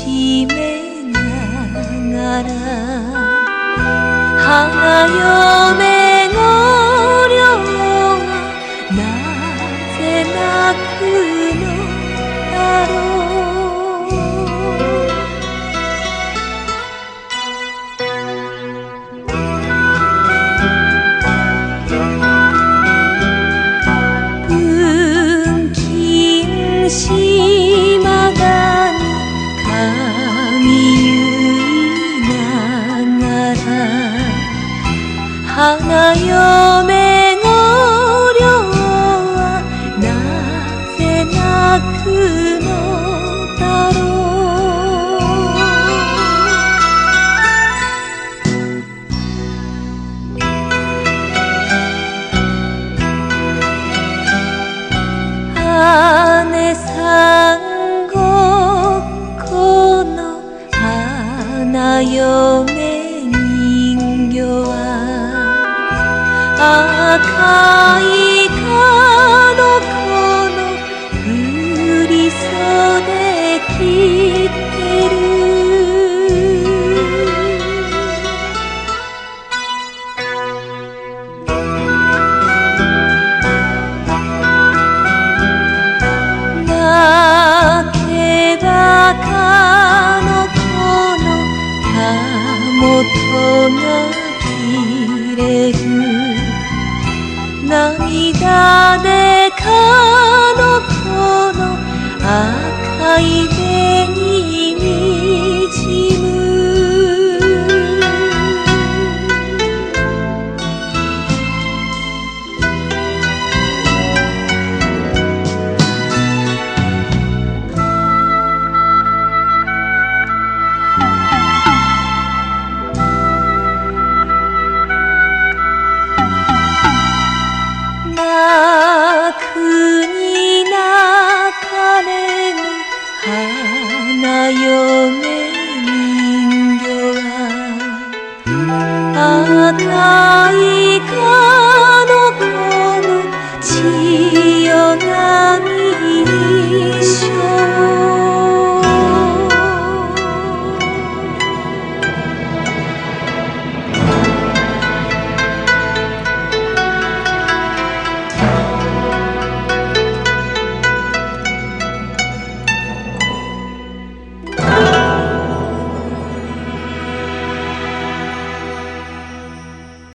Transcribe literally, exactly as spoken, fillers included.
しめながら花嫁の寮はなぜ泣くのだろう。文金島田に髪結いながら花嫁の寮はなぜ泣くのだろう。姉さんごっこの花嫁人形は赤いかのこの振り袖着てる。泣けばかのこのたもとが切れる。涙でかのこの赤い紅にじむ。泣くに泣かれぬ花嫁人形は赤い